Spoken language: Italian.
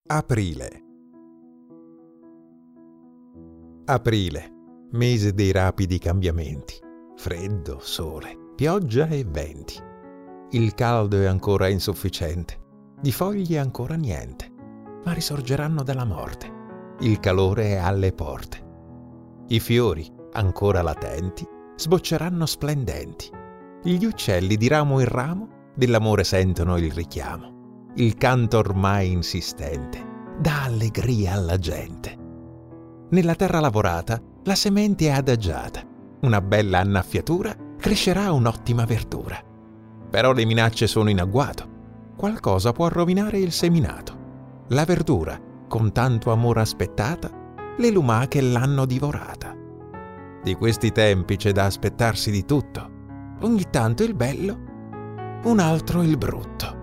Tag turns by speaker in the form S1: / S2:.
S1: Aprile. Aprile, mese dei rapidi cambiamenti. Freddo, sole, pioggia e venti. Il caldo è ancora insufficiente, di foglie ancora niente, ma risorgeranno dalla morte. Il calore è alle porte. I fiori, ancora latenti, sbocceranno splendenti. Gli uccelli di ramo in ramo dell'amore sentono il richiamo. Il canto ormai insistente dà allegria alla gente. Nella terra lavorata la semente è adagiata. Una bella annaffiatura crescerà un'ottima verdura. Però le minacce sono in agguato. Qualcosa può rovinare il seminato. La verdura, con tanto amore aspettata, le lumache l'hanno divorata. Di questi tempi c'è da aspettarsi di tutto. Ogni tanto il bello, un altro il brutto.